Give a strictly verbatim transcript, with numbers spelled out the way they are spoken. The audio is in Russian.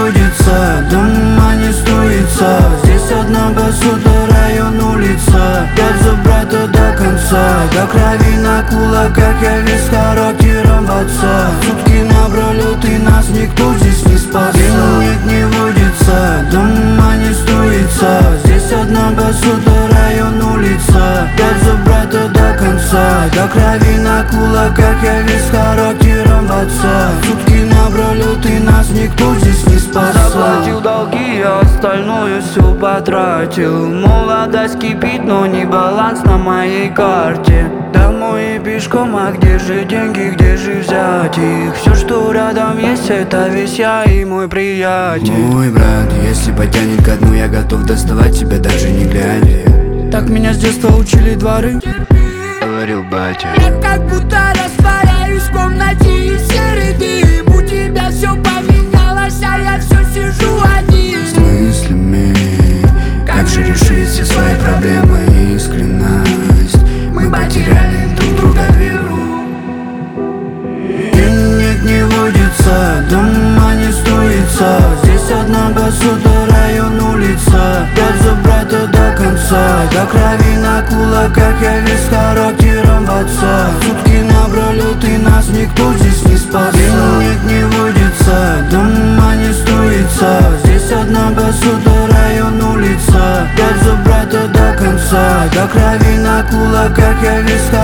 водится, дома не строится. Здесь одна посуда, район, улица. Пять за брата до конца, до крови на кулаках. Я весь характером в отца. Сутки напролет и нас никто здесь не спас. Нет, не водится, дома не строится. Здесь одна посуда, район, улица. Пять за брата до конца, до крови на кулаках. Я весь характером в отца. Сутки напролет и нас никто здесь не спас. Заплатил долги, а остальное все потратил. Молодость кипит, но не баланс на моей карте. Домой и пешком, а где же деньги, где же взять их? Все, что рядом есть, это весь я и мой приятель. Мой брат, если потянет ко дну, я готов доставать тебя даже не глядя. Так меня с детства учили дворы, говорил батя. Я как будто растворяюсь в комнате и серый дым. У тебя все поменялось, а я все сижу один. С мыслями, как же решить все свои проблемы и искренность. Мы потеряли друг друга веру. День нет, не водится, дома не строится. Здесь одна посуда, район, улица. Пять за брата до конца, до крови на кулаках. Я весь характером в отца. Сутки напролет и нас никто здесь не спас. День нет, не водится, дома не строится. Здесь одна посуда, район, улица. Пять за брата до конца, до крови на кулаках. Я весь